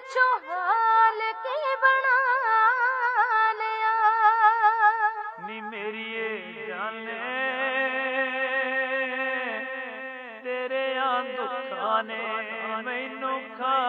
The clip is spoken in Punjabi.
ਪਿੱਛੋਂ ਹਾਲ ਕੀ ਬਣਾ ਲਿਆ। ਨੀ ਮੇਰੀਏ ਜਾਨੇ ਤੇਰੇ ਦੁੱਖਾਂ ਨੇ ਮੈਨੂੰ ਖਾ